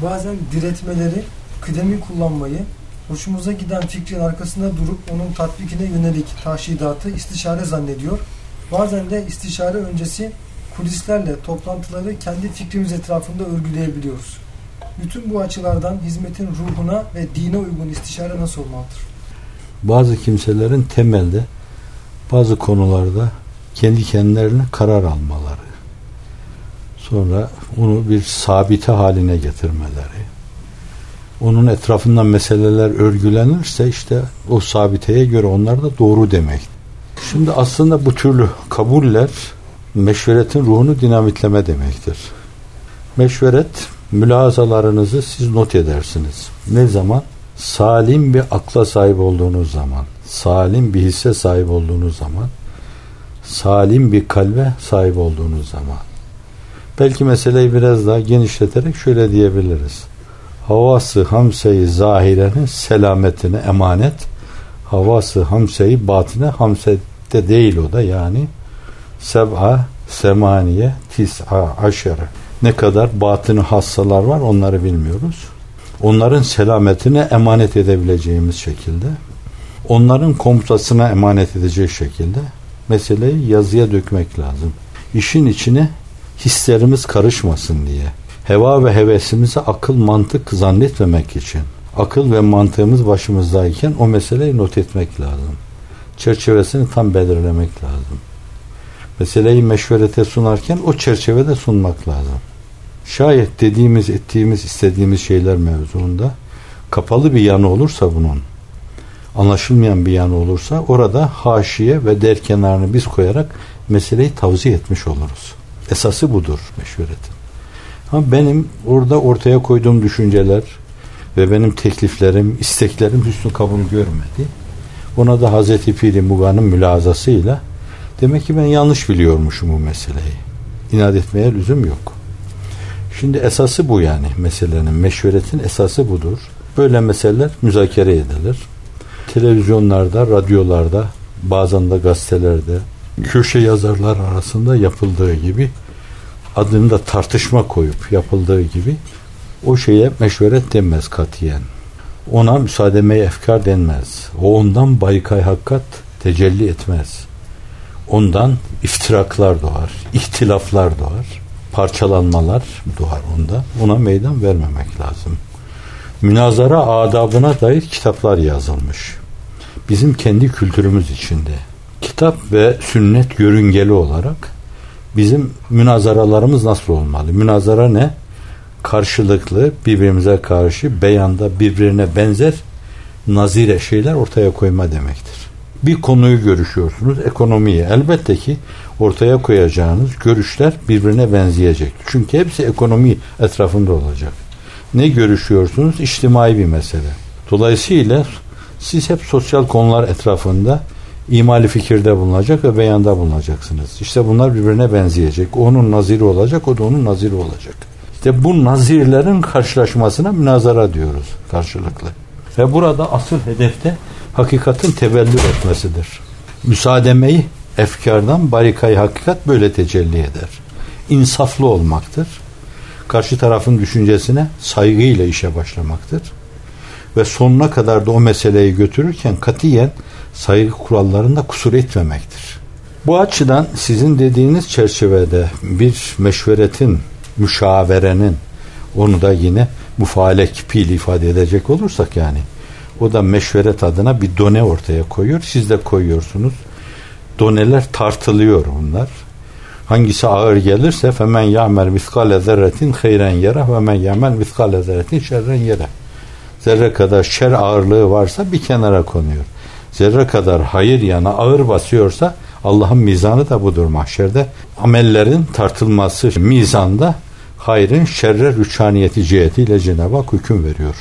Bazen diretmeleri, kıdemi kullanmayı, hoşumuza giden fikrin arkasında durup onun tatbikine yönelik tahşidatı istişare zannediyor. Bazen de istişare öncesi kulislerle toplantıları kendi fikrimiz etrafında örgüleyebiliyoruz. Bütün bu açılardan hizmetin ruhuna ve dine uygun istişare nasıl olmalıdır? Bazı kimselerin temelde bazı konularda kendi kendilerine karar almaları, sonra onu bir sabite haline getirmeleri, onun etrafından meseleler örgülenirse işte o sabiteye göre onlar da doğru demek. Şimdi aslında bu türlü kabuller meşveretin ruhunu dinamitleme demektir. Meşveret, mülahazalarınızı siz not edersiniz. Ne zaman? Salim bir akla sahip olduğunuz zaman, salim bir hisse sahip olduğunuz zaman, salim bir kalbe sahip olduğunuz zaman. Belki meseleyi biraz daha genişleterek şöyle diyebiliriz. Havası hamse-i zahirenin selametine emanet, havası hamse-i batine, hamsede değil o da, yani seb'a, semaniye, tis'a, aşere. Ne kadar batını hassalar var onları bilmiyoruz. Onların selametine emanet edebileceğimiz şekilde, onların komutasına emanet edecek şekilde meseleyi yazıya dökmek lazım. İşin içine hislerimiz karışmasın diye, heva ve hevesimizi akıl mantık zannetmemek için, akıl ve mantığımız başımızdayken o meseleyi not etmek lazım. Çerçevesini tam belirlemek lazım. Meseleyi meşverete sunarken o çerçevede sunmak lazım. Şayet dediğimiz, ettiğimiz, istediğimiz şeyler mevzuunda kapalı bir yanı olursa, bunun anlaşılmayan bir yanı olursa, orada haşiye ve derkenarını biz koyarak meseleyi tavsiye etmiş oluruz. Esası budur meşveretin. Ama benim orada ortaya koyduğum düşünceler ve benim tekliflerim, isteklerim hüsnü kabul görmedi. Ona da Hazreti Pir-i Mughan'ın mülazasıyla demek ki ben yanlış biliyormuşum bu meseleyi. İnat etmeye lüzum yok. Şimdi esası bu, yani meselenin, meşveretin esası budur. Böyle meseleler müzakere edilir. Televizyonlarda, radyolarda, bazen de gazetelerde, köşe yazarlar arasında yapıldığı gibi, adını da tartışma koyup yapıldığı gibi, o şeye meşveret denmez katiyen. Ona müsaademe-i efkar denmez. O ondan baykay hakikat tecelli etmez. Ondan iftiraklar doğar, ihtilaflar doğar, parçalanmalar doğar onda. Ona meydan vermemek lazım. Münazara adabına dair kitaplar yazılmış. Bizim kendi kültürümüz içinde. Kitap ve sünnet yörüngeli olarak bizim münazaralarımız nasıl olmalı? Münazara ne? Karşılıklı, birbirimize karşı beyanda birbirine benzer nazire şeyler ortaya koyma demektir. Bir konuyu görüşüyorsunuz, ekonomiyi. Elbette ki ortaya koyacağınız görüşler birbirine benzeyecek. Çünkü hepsi ekonomi etrafında olacak. Ne görüşüyorsunuz? İçtimai bir mesele. Dolayısıyla siz hep sosyal konular etrafında imali fikirde bulunacak ve beyanda bulunacaksınız. İşte bunlar birbirine benzeyecek. O onun naziri olacak, o da onun naziri olacak. İşte bu nazirlerin karşılaşmasına münazara diyoruz, karşılıklı. Ve burada asıl hedefte hakikatin tevellür etmesidir. Müsaademeyi efkardan barikayı hakikat böyle tecelli eder. İnsaflı olmaktır. Karşı tarafın düşüncesine saygıyla işe başlamaktır. Ve sonuna kadar da o meseleyi götürürken katiyen saygı kurallarında kusur etmemektir. Bu açıdan sizin dediğiniz çerçevede bir meşveretin, müşaverenin, onu da yine mufaale kipiyle ifade edecek olursak, yani o da meşveret adına bir done ortaya koyuyor. Siz de koyuyorsunuz. Doneler tartılıyor bunlar. Hangisi ağır gelirse femen ya'mel miskale zerretin hayren yere ve men ya'mel miskale zerretin şerren yere. Zerre kadar şer ağırlığı varsa bir kenara konuyor. Zerre kadar hayır yana ağır basıyorsa Allah'ın mizanı da budur mahşerde. Amellerin tartılması mizanda hayrın şerre rüçhaniyeti cihetiyle Cenab-ı Hak hüküm veriyor.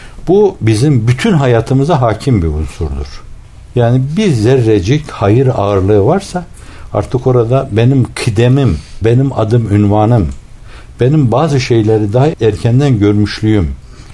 Bu bizim bütün hayatımıza hakim bir unsurdur. Yani bir zerrecik hayır ağırlığı varsa artık orada benim kıdemim, benim adım ünvanım, benim bazı şeyleri daha erkenden görmüşlüğüm,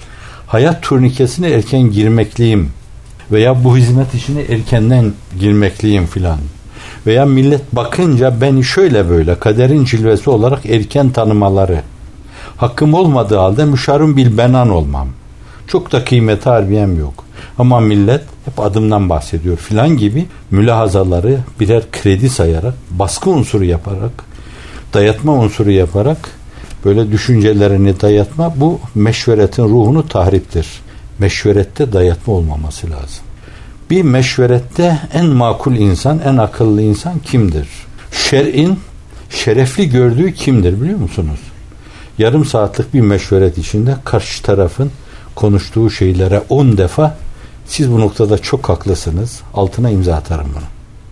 hayat turnikesine erken girmekliyim veya bu hizmet işine erkenden girmekliyim filan. Veya millet bakınca beni şöyle böyle kaderin cilvesi olarak erken tanımaları, Hakkım olmadığı halde müşarun bil benan olmam. Çok da kıymet harbiyem yok. Ama millet hep adımdan bahsediyor filan gibi mülahazaları birer kredi sayarak, baskı unsuru yaparak, dayatma unsuru yaparak böyle düşüncelerini dayatma, bu meşveretin ruhunu tahriptir. Meşverette dayatma olmaması lazım. Bir meşverette en makul insan, en akıllı insan kimdir? Şer'in şerefli gördüğü kimdir biliyor musunuz? Yarım saatlik bir meşveret içinde karşı tarafın konuştuğu şeylere 10 defa siz bu noktada çok haklısınız, altına imza atarım bunu.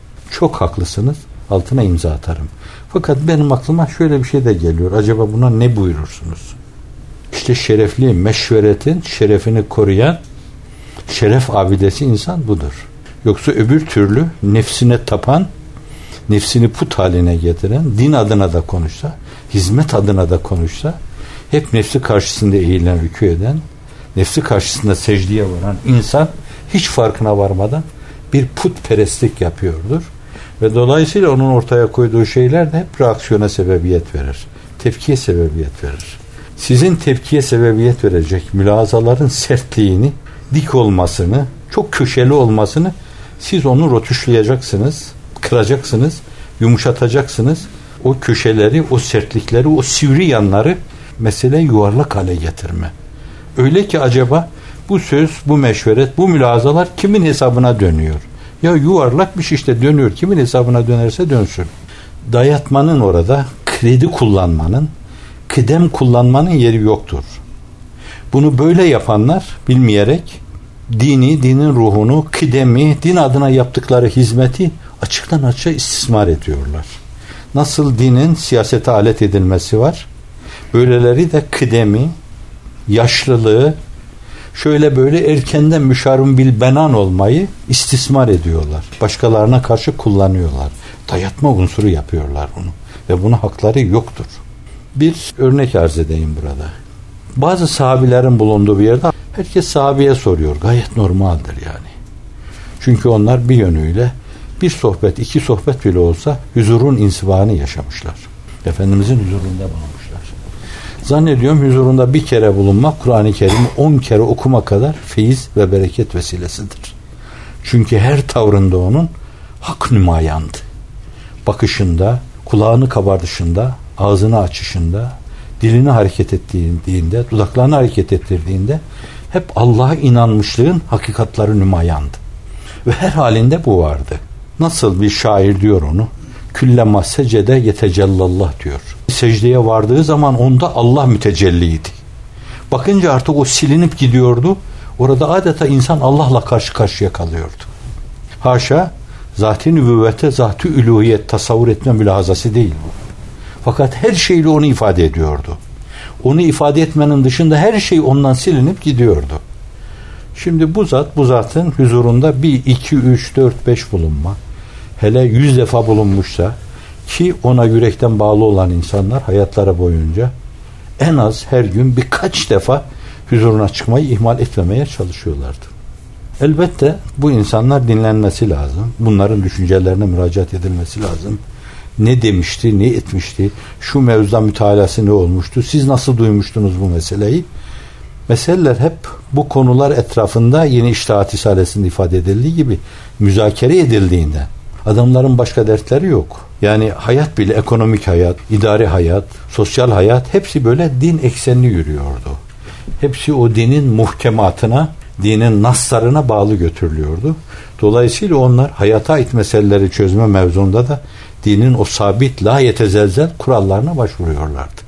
Çok haklısınız, altına imza atarım. Fakat benim aklıma şöyle bir şey de geliyor. Acaba buna ne buyurursunuz? İşte şerefli meşveretin şerefini koruyan şeref abidesi insan budur. Yoksa öbür türlü nefsine tapan, nefsini put haline getiren, din adına da konuşsa, hizmet adına da konuşsa, hep nefsi karşısında eğilen, rükû eden, nefsi karşısında secdeye varan insan hiç farkına varmadan bir putperestlik yapıyordur. Ve dolayısıyla onun ortaya koyduğu şeyler de hep reaksiyona sebebiyet verir. Tepkiye sebebiyet verir. Sizin tepkiye sebebiyet verecek mülahazaların sertliğini, dik olmasını, çok köşeli olmasını siz onu rötuşlayacaksınız, kıracaksınız, yumuşatacaksınız. O köşeleri, o sertlikleri, o sivri yanları mesele yuvarlak hale getirme. Öyle ki acaba bu söz, bu meşveret, bu mülahazalar kimin hesabına dönüyor? Ya yuvarlakmış işte, dönüyor. Kimin hesabına dönerse dönsün. Dayatmanın orada, kredi kullanmanın, kıdem kullanmanın yeri yoktur. Bunu böyle yapanlar bilmeyerek dinin ruhunu, kıdemi, din adına yaptıkları hizmeti açıktan açığa istismar ediyorlar. Nasıl dinin siyasete alet edilmesi var, böyleleri de kıdemi, yaşlılığı, şöyle böyle erkenden müşarun bil benan olmayı istismar ediyorlar. Başkalarına karşı kullanıyorlar. Dayatma unsuru yapıyorlar bunu. Ve buna hakları yoktur. Bir örnek arz edeyim burada. Bazı sahabilerin bulunduğu bir yerde herkes sahabeye soruyor. Gayet normaldir yani. Çünkü onlar bir yönüyle bir sohbet, iki sohbet bile olsa huzurun insibahını yaşamışlar. Efendimizin huzurunda bulunmuşlar. Zannediyorum huzurunda bir kere bulunmak Kur'an-ı Kerim'i 10 kere okuma kadar feyiz ve bereket vesilesidir. Çünkü her tavrında onun hak nümayandı. Bakışında, kulağını kabardışında, ağzını açışında, dilini hareket ettiğinde, dudaklarını hareket ettirdiğinde hep Allah'a inanmışlığın hakikatları nümayandı. Ve her halinde bu vardı. Nasıl bir şair diyor onu? Küllema secede yetecellallah diyor. Secdeye vardığı zaman onda Allah mütecelliydi. Bakınca artık o silinip gidiyordu. Orada adeta insan Allah'la karşı karşıya kalıyordu. Haşa, zat-ı nübüvvete, zat-ı üluhiyet tasavvur etme mülahazası değil bu. Fakat her şeyle onu ifade ediyordu. Onu ifade etmenin dışında her şey ondan silinip gidiyordu. Şimdi bu zatın huzurunda 1, 2, 3, 4, 5 bulunma, hele 100 defa bulunmuşsa, ki ona yürekten bağlı olan insanlar hayatları boyunca en az her gün birkaç defa huzuruna çıkmayı ihmal etmemeye çalışıyorlardı. Elbette bu insanlar dinlenmesi lazım. Bunların düşüncelerine müracaat edilmesi lazım. Ne demişti, ne etmişti, şu mevzuda mütalası ne olmuştu, siz nasıl duymuştunuz bu meseleyi? Meseleler hep bu konular etrafında yeni İçtihat Risalesi'nde ifade edildiği gibi müzakere edildiğinde adamların başka dertleri yok. Yani hayat bile, ekonomik hayat, idari hayat, sosyal hayat hepsi böyle din eksenli yürüyordu. Hepsi o dinin muhkematına, dinin naslarına bağlı götürülüyordu. Dolayısıyla onlar hayata ait meseleleri çözme mevzunda da dinin o sabit, la yetezelzel kurallarına başvuruyorlardı.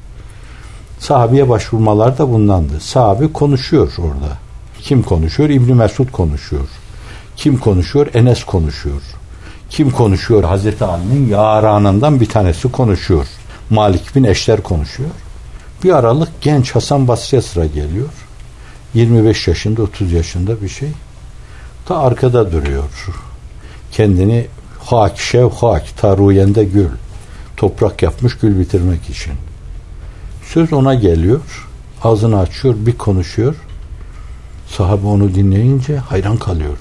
Sahabeye başvurmalar da bundandı. Sahabe konuşuyor orada. Kim konuşuyor? İbn Mesud konuşuyor. Kim konuşuyor? Enes konuşuyor. Kim konuşuyor? Hazreti Ali'nin yaranından bir tanesi konuşuyor. Malik bin Eşler konuşuyor. Bir aralık genç Hasan Basri'ye sıra geliyor. 25 yaşında, 30 yaşında bir şey. Ta arkada duruyor. Kendini hak, şevhak, taruyende gül. Toprak yapmış gül bitirmek için. Söz ona geliyor. Ağzını açıyor, bir konuşuyor. Sahabe onu dinleyince hayran kalıyor.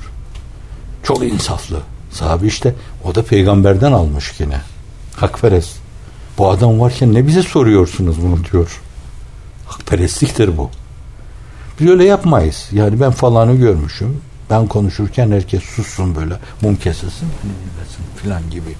Çok insaflı. Sahabe işte, o da peygamberden almış yine. Hakperest. Bu adam varken ne bize soruyorsunuz bunu diyor. Hakperestliktir bu. Biz öyle yapmayız. Yani ben falanı görmüşüm. Ben konuşurken herkes sussun böyle. Mum kesilsin. Filan gibi.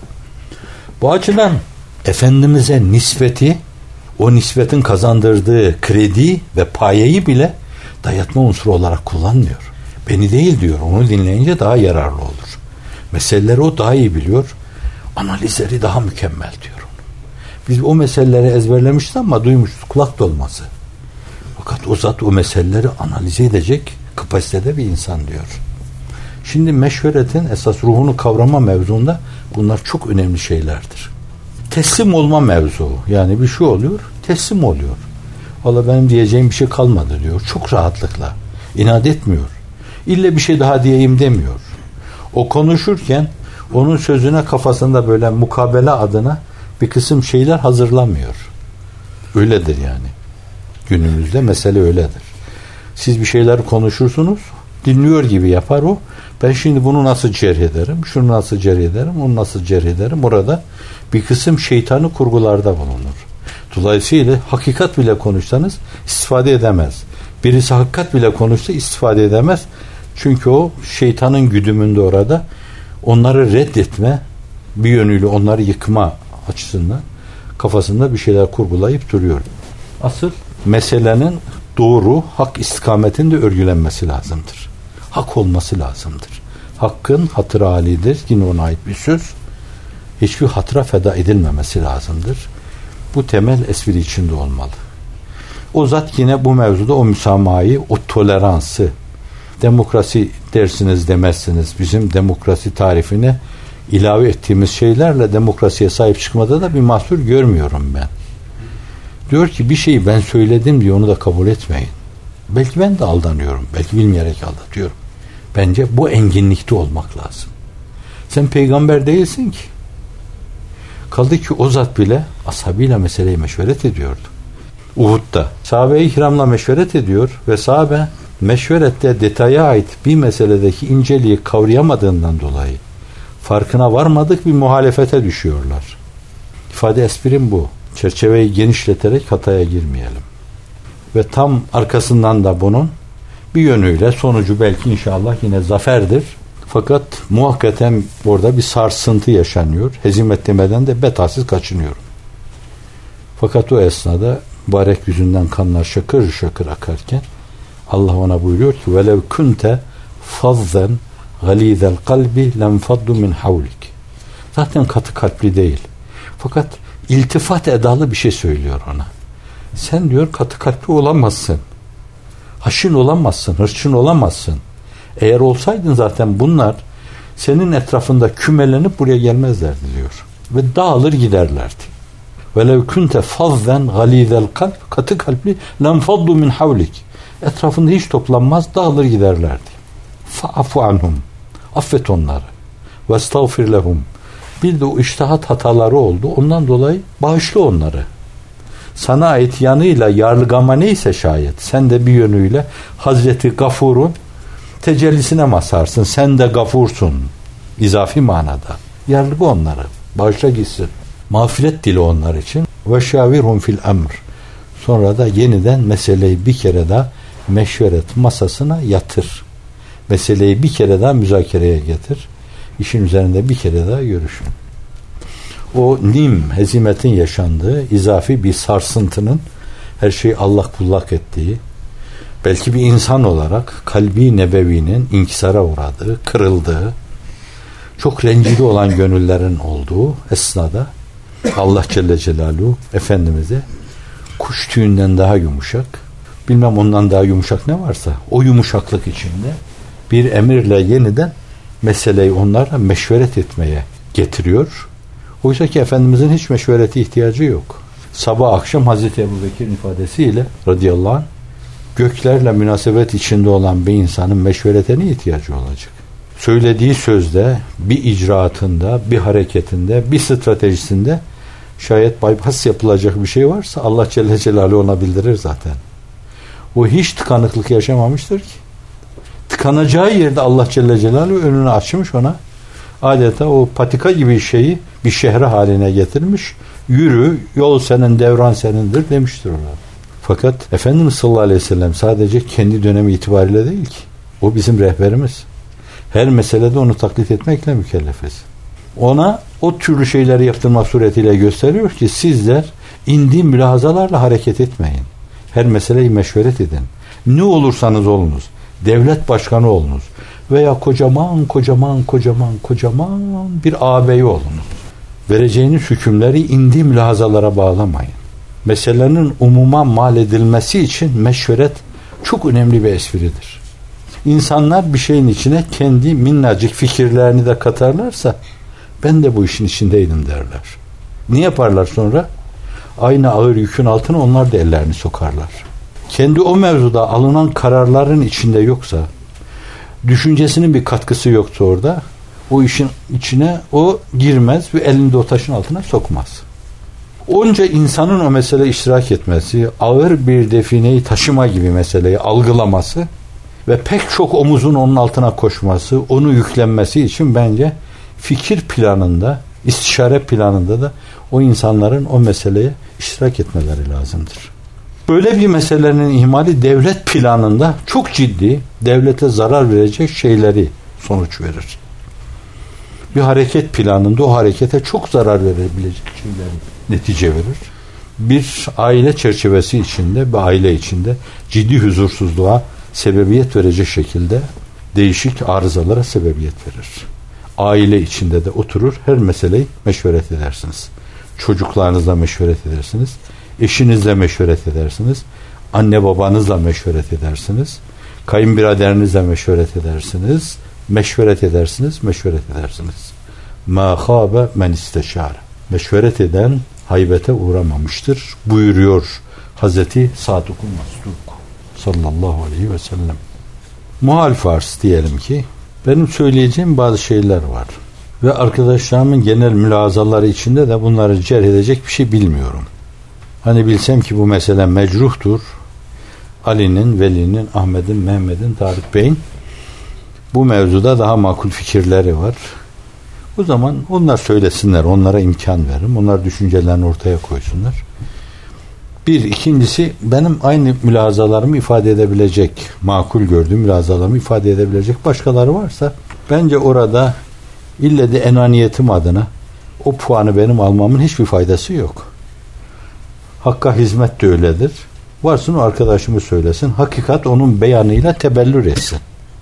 Bu açıdan Efendimiz'e nispeti, o nispetin kazandırdığı kredi ve payeyi bile dayatma unsuru olarak kullanmıyor. Beni değil diyor. Onu dinleyince daha yararlı olur. Meseleleri o daha iyi biliyor. Analizleri daha mükemmel diyor. Biz o meseleleri ezberlemişiz ama duymuşuz. Kulak dolması. Fakat o zat o meseleleri analize edecek kapasitede bir insan diyor. Şimdi meşveretin esas ruhunu kavrama mevzuunda bunlar çok önemli şeylerdir. Teslim olma mevzu. Yani bir şey oluyor, teslim oluyor. Valla benim diyeceğim bir şey kalmadı diyor. Çok rahatlıkla. İnat etmiyor. İlle bir şey daha diyeyim demiyor. O konuşurken onun sözüne kafasında böyle mukabele adına bir kısım şeyler hazırlamıyor. Öyledir yani. Günümüzde mesele öyledir. Siz bir şeyler konuşursunuz, dinliyor gibi yapar o. Ben şimdi bunu nasıl cerh ederim, şunu nasıl cerh ederim, onu nasıl cerh ederim. Orada bir kısım şeytanı kurgularda bulunur. Dolayısıyla hakikat bile konuşsanız istifade edemez. Birisi hakikat bile konuşsa istifade edemez. Çünkü o şeytanın güdümünde orada onları reddetme, bir yönüyle onları yıkma açısından kafasında bir şeyler kurgulayıp duruyor. Asıl meselenin doğru, hak istikametinde örgülenmesi lazımdır. Hak olması lazımdır. Hakkın hatırı alidir. Yine ona ait bir söz. Hiçbir hatıra feda edilmemesi lazımdır. Bu temel espri içinde olmalı. O zat yine bu mevzuda o müsamahayı, o toleransı, demokrasi dersiniz demezsiniz. Bizim demokrasi tarifine ilave ettiğimiz şeylerle demokrasiye sahip çıkmada da bir mahsur görmüyorum ben. Diyor ki bir şeyi ben söyledim diye onu da kabul etmeyin. Belki ben de aldanıyorum. Belki bilmeyerek aldatıyorum. Bence bu enginlikte olmak lazım. Sen peygamber değilsin ki. Kaldı ki o zat bile ashabıyla meseleyi meşveret ediyordu. Uhud'da sahabe-i kiramla meşveret ediyor ve sahabe meşverette detaya ait bir meseledeki inceliği kavrayamadığından dolayı farkına varmadık bir muhalefete düşüyorlar. İfade esprim bu. Çerçeveyi genişleterek hataya girmeyelim. Ve tam arkasından da bunun bir yönüyle sonucu belki inşallah yine zaferdir. Fakat muhakkaten orada bir sarsıntı yaşanıyor. Hezimet demeden de betasız kaçınıyorum. Fakat o esnada mübarek yüzünden kanlar şakır şakır akarken Allah ona buyuruyor ki velev kunte fazzen galizel kalbi lenfaddu min havlik. Zaten katı kalpli değil. Fakat iltifat edalı bir şey söylüyor ona. Sen diyor katı kalpli olamazsın. Haşin olamazsın, hırçın olamazsın. Eğer olsaydın zaten bunlar senin etrafında kümelenip buraya gelmezlerdi diyor. Ve dağılır giderlerdi. Velev kunte fazzen galizel kalp, katı kalpli lenfaddu min havlik. Etrafında hiç toplanmaz, dağılır giderlerdi. Fa'fu anhum. Affet onları. Ve estağfir lehum. Bir de o içtihat hataları oldu. Ondan dolayı bağışla onları. Sana ait yanıyla yarlıgama neyse şayet sen de bir yönüyle Hazreti Gafur'un tecellisine masarsın. Sen de Gafursun. İzafi manada. Yarlıga onları. Bağışla gitsin. Mağfiret dili onlar için. Ve şavirhum fil emr. Sonra da yeniden meseleyi bir kere daha meşveret masasına yatır. Meseleyi bir kere daha müzakereye getir. İşin üzerinde bir kere daha görüşün. O hezimetin yaşandığı izafi bir sarsıntının her şeyi allak bullak ettiği, belki bir insan olarak kalbi nebevinin inkisara uğradığı, kırıldığı, çok rencide olan gönüllerin olduğu esnada Allah Celle Celaluhu Efendimiz'e kuş tüyünden daha yumuşak, bilmem ondan daha yumuşak ne varsa o yumuşaklık içinde bir emirle yeniden meseleyi onlara meşveret etmeye getiriyor. Oysa ki Efendimizin hiç meşverete ihtiyacı yok. Sabah akşam Hazreti Ebubekir'in ifadesiyle radıyallahu anh göklerle münasebet içinde olan bir insanın meşverete ne ihtiyacı olacak? Söylediği sözde, bir icraatında, bir hareketinde, bir stratejisinde şayet bypass yapılacak bir şey varsa Allah Celle Celaluhu ona bildirir zaten. O hiç tıkanıklık yaşamamıştır ki. Tıkanacağı yerde Allah Celle Celaluhu önünü açmış ona. Adeta o patika gibi şeyi bir şehre haline getirmiş. Yürü, yol senin, devran senindir demiştir ona. Fakat Efendimiz sallallahu aleyhi ve sellem sadece kendi dönemi itibariyle değil ki. O bizim rehberimiz. Her meselede onu taklit etmekle mükellefiz. Ona o türlü şeyleri yaptırmak suretiyle gösteriyor ki sizler indi mülahazalarla hareket etmeyin. Her meseleyi meşveret edin. Ne olursanız olunuz. Devlet başkanı olunuz. Veya kocaman bir ağabey olunuz. Vereceğiniz hükümleri indi mülahazalara bağlamayın. Meselenin umuma mal edilmesi için meşveret çok önemli bir espridir. İnsanlar bir şeyin içine kendi minnacık fikirlerini de katarlarsa ben de bu işin içindeydim derler. Ne yaparlar sonra? Aynı ağır yükün altına onlar da ellerini sokarlar. Kendi o mevzuda alınan kararların içinde yoksa, düşüncesinin bir katkısı yoksa orada, o işin içine o girmez ve elini de o taşın altına sokmaz. Onca insanın o mesele iştirak etmesi, ağır bir defineyi taşıma gibi meseleyi algılaması ve pek çok omuzun onun altına koşması, onu yüklenmesi için bence fikir planında, istişare planında da o insanların o meseleye iştirak etmeleri lazımdır. Böyle bir meselenin ihmali devlet planında çok ciddi, devlete zarar verecek şeyleri sonuç verir. Bir hareket planında o harekete çok zarar verebilecek şeyleri netice verir. Bir aile çerçevesi içinde, bir aile içinde ciddi huzursuzluğa sebebiyet verecek şekilde değişik arızalara sebebiyet verir. Aile içinde de oturur, her meseleyi meşveret edersiniz. Çocuklarınızla meşveret edersiniz. Eşinizle meşveret edersiniz. Anne babanızla meşveret edersiniz. Kayınbiraderinizle meşveret edersiniz. Meşveret edersiniz. Mâ khâbe men isteşâre. Meşveret eden haybete uğramamıştır buyuruyor Hazreti Sadık-ı Masduk sallallahu aleyhi ve sellem. Muhal farz diyelim ki benim söyleyeceğim bazı şeyler var. Ve arkadaşlarımın genel mülahazaları içinde de bunları cerh edecek bir şey bilmiyorum. Hani bilsem ki bu mesele mecruhtur. Ali'nin, Veli'nin, Ahmet'in, Mehmet'in, Tarık Bey'in bu mevzuda daha makul fikirleri var. O zaman onlar söylesinler, onlara imkan veririm. Onlar düşüncelerini ortaya koysunlar. Bir, ikincisi benim aynı mülahazalarımı ifade edebilecek, makul gördüğüm mülahazalarımı ifade edebilecek başkaları varsa bence orada ille de enaniyetim adına o puanı benim almamın hiçbir faydası yok. Hakka hizmet de öyledir. Varsın o arkadaşımı söylesin. Hakikat onun beyanıyla tebellür etsin.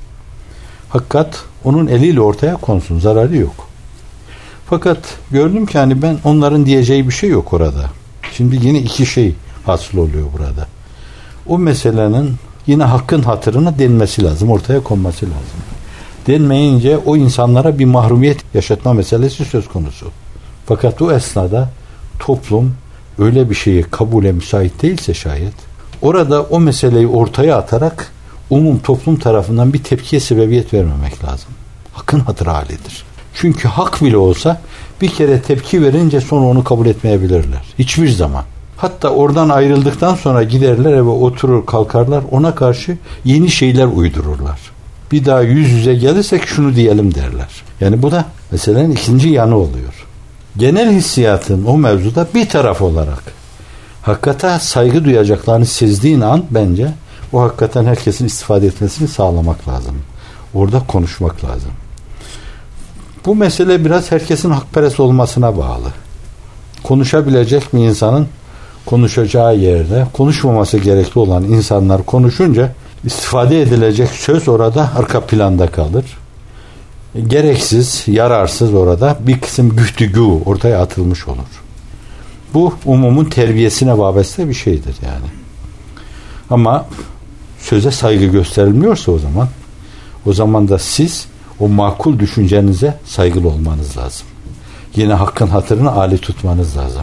Hakikat onun eliyle ortaya konsun. Zararı yok. Fakat gördüm ki hani ben onların diyeceği bir şey yok orada. Şimdi yine iki şey hasıl oluyor burada. O meselenin yine hakkın hatırına denmesi lazım. Ortaya konması lazım. Denmeyince o insanlara bir mahrumiyet yaşatma meselesi söz konusu. Fakat o esnada toplum öyle bir şeyi kabule müsait değilse şayet orada o meseleyi ortaya atarak umum toplum tarafından bir tepkiye sebebiyet vermemek lazım. Hakkın hatırı halidir. Çünkü hak bile olsa bir kere tepki verince sonra onu kabul etmeyebilirler. Hiçbir zaman. Hatta oradan ayrıldıktan sonra giderler eve oturur kalkarlar ona karşı yeni şeyler uydururlar. Bir daha yüz yüze gelirsek şunu diyelim derler. Yani bu da meselenin ikinci yanı oluyor. Genel hissiyatın o mevzuda bir taraf olarak hakikate saygı duyacaklarını sezdiğin an bence o hakikaten herkesin istifade etmesini sağlamak lazım. Orada konuşmak lazım. Bu mesele biraz herkesin hakperest olmasına bağlı. Konuşabilecek bir insanın konuşacağı yerde konuşmaması gerekli olan insanlar konuşunca istifade edilecek söz orada arka planda kalır. Gereksiz, yararsız orada bir kısım güftügü ortaya atılmış olur. Bu umumun terbiyesine vabeste bir şeydir yani. Ama söze saygı gösterilmiyorsa o zaman da siz o makul düşüncenize saygılı olmanız lazım. Yine hakkın hatırını âli tutmanız lazım.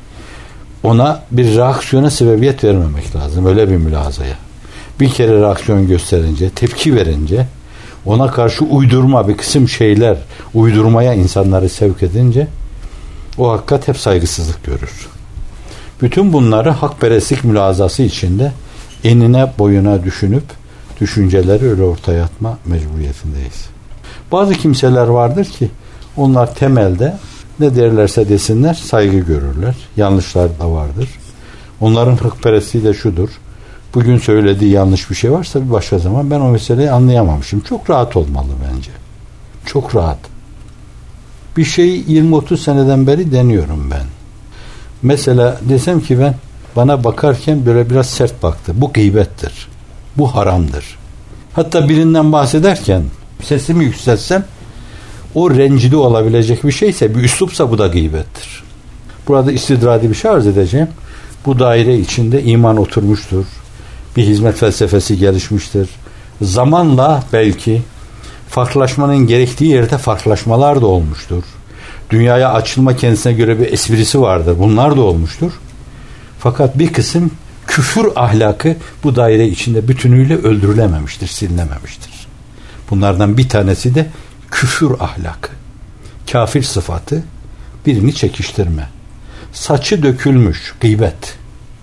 Ona bir reaksiyona sebebiyet vermemek lazım. Öyle bir mülahazaya. Bir kere reaksiyon gösterince, tepki verince ona karşı uydurma bir kısım şeyler uydurmaya insanları sevk edince o hakikat hep saygısızlık görür. Bütün bunları hakperestlik mülahazası içinde enine boyuna düşünüp düşünceleri öyle ortaya atma mecburiyetindeyiz. Bazı kimseler vardır ki onlar temelde ne derlerse desinler saygı görürler. Yanlışlar da vardır. Onların hıkperestliği de şudur. Bugün söylediği yanlış bir şey varsa bir başka zaman ben o meseleyi anlayamamışım. Çok rahat olmalı bence. Çok rahat. Bir şeyi 20-30 seneden beri deniyorum ben. Mesela desem ki ben bana bakarken böyle biraz sert baktı. Bu gıybettir. Bu haramdır. Hatta birinden bahsederken sesimi yükseltsem o rencide olabilecek bir şeyse, bir üslupsa bu da gıybettir. Burada istidradi bir şey arz edeceğim. Bu daire içinde iman oturmuştur. Bir hizmet felsefesi gelişmiştir. Zamanla belki farklılaşmanın gerektiği yerde farklılaşmalar da olmuştur. Dünyaya açılma kendisine göre bir esprisi vardır. Bunlar da olmuştur. Fakat bir kısım küfür ahlakı bu daire içinde bütünüyle öldürülememiştir, silinememiştir. Bunlardan bir tanesi de küfür ahlakı. Kafir sıfatı, birini çekiştirme. Saçı dökülmüş, gıybet.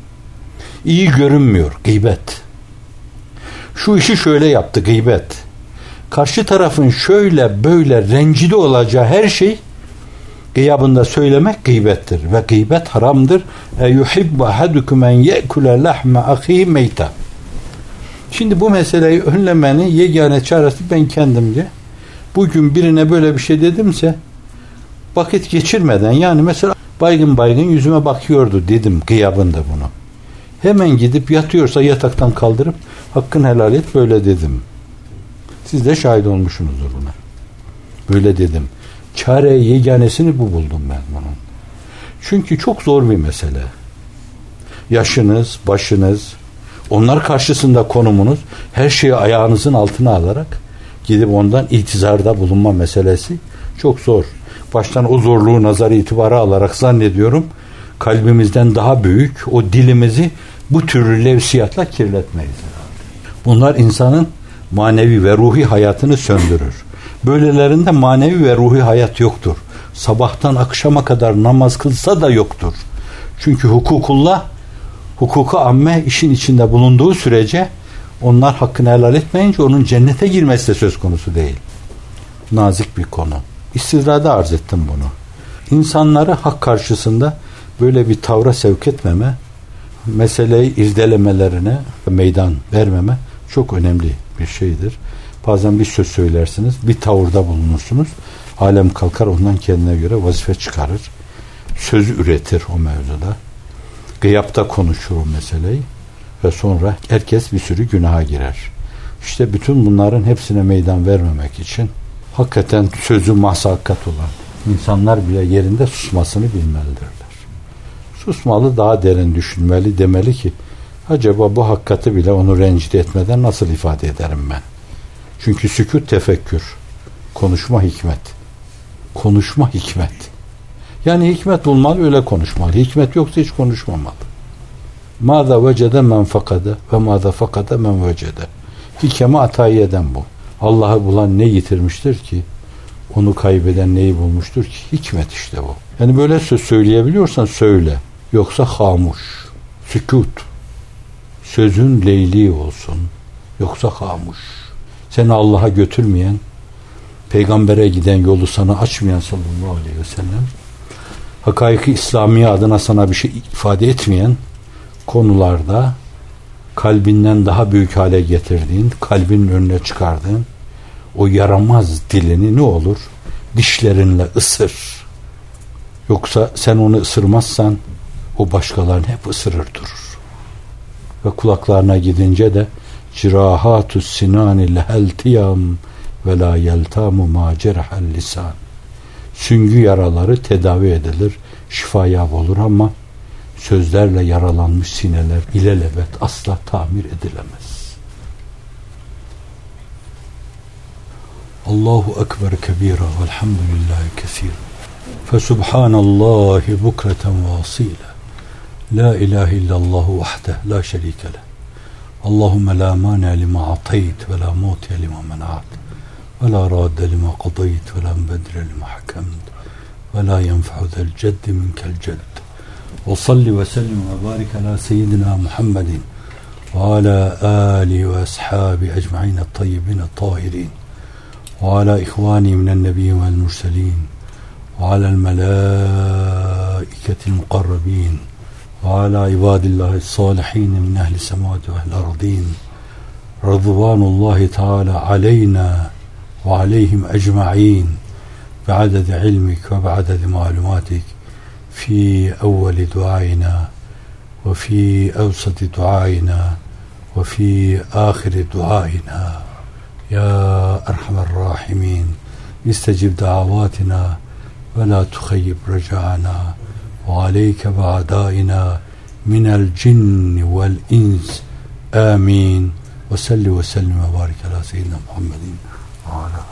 İyi görünmüyor, gıybet. Şu işi şöyle yaptı, gıybet. Karşı tarafın şöyle böyle rencide olacağı her şey gıyabında söylemek gıybettir. Ve gıybet haramdır. Yuhibbu ahadukum en ye'kule lahme ahihi meyta. Şimdi bu meseleyi önlemenin yegane çaresi ben kendimce. Bugün birine böyle bir şey dedimse vakit geçirmeden, yani mesela baygın yüzüme bakıyordu dedim gıyabında bunu. Hemen gidip yatıyorsa yataktan kaldırıp hakkını helal et böyle dedim. Siz de şahit olmuşsunuzdur buna. Böyle dedim. Çare yeganesini bu buldum ben bunun. Çünkü çok zor bir mesele. Yaşınız, başınız, onlar karşısında konumunuz, her şeyi ayağınızın altına alarak gidip ondan itizarda bulunma meselesi çok zor. Baştan o zorluğu nazarı itibara alarak zannediyorum kalbimizden daha büyük o dilimizi bu tür levsiyatla kirletmeyiz. Bunlar insanın manevi ve ruhi hayatını söndürür. Böylelerinde manevi ve ruhi hayat yoktur. Sabahtan akşama kadar namaz kılsa da yoktur. Çünkü hukukullah, hukuku amme işin içinde bulunduğu sürece onlar hakkını helal etmeyince onun cennete girmesi de söz konusu değil. Nazik bir konu. İstidrada arz ettim bunu. İnsanları hak karşısında böyle bir tavra sevk etmeme, meseleyi irdelemelerine meydan vermeme çok önemli bir şeydir. Bazen bir söz söylersiniz, bir tavırda bulunursunuz. Alem kalkar ondan kendine göre vazife çıkarır. Söz üretir o mevzuda. Gıyapta konuşur o meseleyi ve sonra herkes bir sürü günaha girer. İşte bütün bunların hepsine meydan vermemek için hakikaten sözü mahsakkat olan insanlar bile yerinde susmasını bilmelidirler. Susmalı, daha derin düşünmeli, demeli ki acaba bu hakikati bile onu rencide etmeden nasıl ifade ederim ben? Çünkü sükût tefekkür, konuşma hikmet. Konuşma hikmet. Yani hikmet bulmalı, öyle konuşmalı. Hikmet yoksa hiç konuşmamalı. Mâzâ vecede men fakade ve mâzâ fakade men vecede. Hikeme atayi eden bu. Allah'ı bulan ne yitirmiştir ki? Onu kaybeden neyi bulmuştur ki? Hikmet işte bu. Yani böyle söz söyleyebiliyorsan söyle. Yoksa hamuş. Sükût. Sözün leyli olsun. Yoksa hamuş. Seni Allah'a götürmeyen, peygambere giden yolu sana açmayan sallallahu aleyhi ve sellem, hakaiki İslamiye adına sana bir şey ifade etmeyen konularda kalbinden daha büyük hale getirdiğin, kalbinin önüne çıkardığın o yaramaz dilini ne olur? Dişlerinle ısır. Yoksa sen onu ısırmazsan o başkalarını hep ısırır durur. Ve kulaklarına gidince de cirahatus sinani lehel tiyam ve la yeltamu ma cerhel lisan. Süngü yaraları tedavi edilir, şifaya olur ama sözlerle yaralanmış sineler ilelebet asla tamir edilemez. Allahu ekber kebira velhamdülillahi kesir. Fesubhanallahi bukreten ve asila. La ilahe illallahu vahdeh la şerike leh. Allahümme la mâne lima atayt ve la mu'tiye lima men'at ve la radde lima qadayt ve la mbedre lima hakemt ve la yenfa'u zel ceddi minkel cedd. Ve salli ve sellim ve barik ala seyyidina Muhammedin ve ala âli ve ashabi ecma'in et-tayyibin et-tahirin ve ala ihvani minen nebiyyin vel murselin ve ala'l melâiketil mukarrabin وعلى عباد الله الصالحين من أهل السماوات وأهل الأرضين رضوان الله تعالى علينا وعليهم أجمعين بعدد علمك وبعدد معلوماتك في أول دعائنا وفي أوسط دعائنا وفي آخر دعائنا يا أرحم الراحمين استجب دعواتنا ولا تخيب رجاءنا وعليك بأعدائنا من الجن والإنس آمين وصل وسلم وبارك على سيدنا محمد وعلى